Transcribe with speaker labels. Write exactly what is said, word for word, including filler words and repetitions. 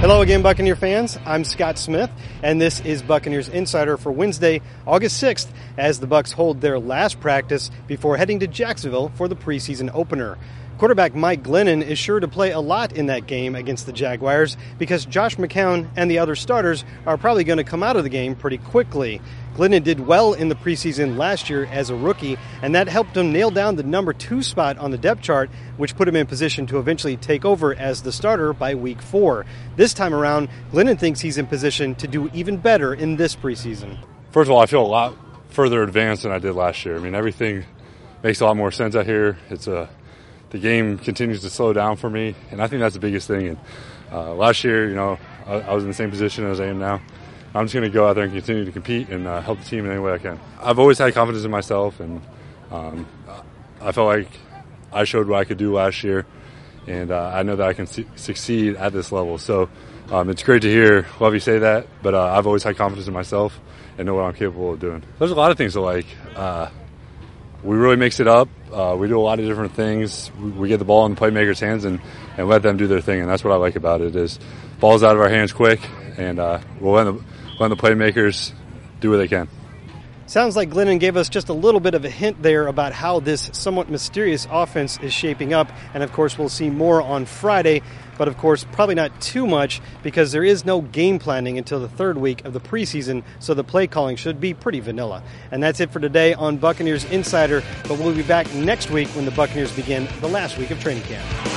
Speaker 1: Hello again, Buccaneer fans. I'm Scott Smith, and this is Buccaneers Insider for Wednesday, August sixth, as the Bucs hold their last practice before heading to Jacksonville for the preseason opener. Quarterback Mike Glennon is sure to play a lot in that game against the Jaguars because Josh McCown and the other starters are probably going to come out of the game pretty quickly. Glennon did well in the preseason last year as a rookie, and that helped him nail down the number two spot on the depth chart, which put him in position to eventually take over as the starter by week four. This time around, Glennon thinks he's in position to do even better in this preseason.
Speaker 2: First of all, I feel a lot further advanced than I did last year. I mean, everything makes a lot more sense out here. It's a The game continues to slow down for me, and I think that's the biggest thing. And uh, last year, you know, I, I was in the same position as I am now. I'm just going to go out there and continue to compete and uh, help the team in any way I can. I've always had confidence in myself, and um, I felt like I showed what I could do last year, and uh, I know that I can su- succeed at this level. So um, it's great to hear Lovie say that, but uh, I've always had confidence in myself and know what I'm capable of doing. There's a lot of things to like. Uh, We really mix it up. Uh, we do a lot of different things. We, we get the ball in the playmakers' hands and, and let them do their thing, and that's what I like about it is ball's out of our hands quick, and uh, we'll let the, let the playmakers do what they can.
Speaker 1: Sounds like Glennon gave us just a little bit of a hint there about how this somewhat mysterious offense is shaping up, and of course we'll see more on Friday, but of course probably not too much because there is no game planning until the third week of the preseason, so the play calling should be pretty vanilla. And that's it for today on Buccaneers Insider, but we'll be back next week when the Buccaneers begin the last week of training camp.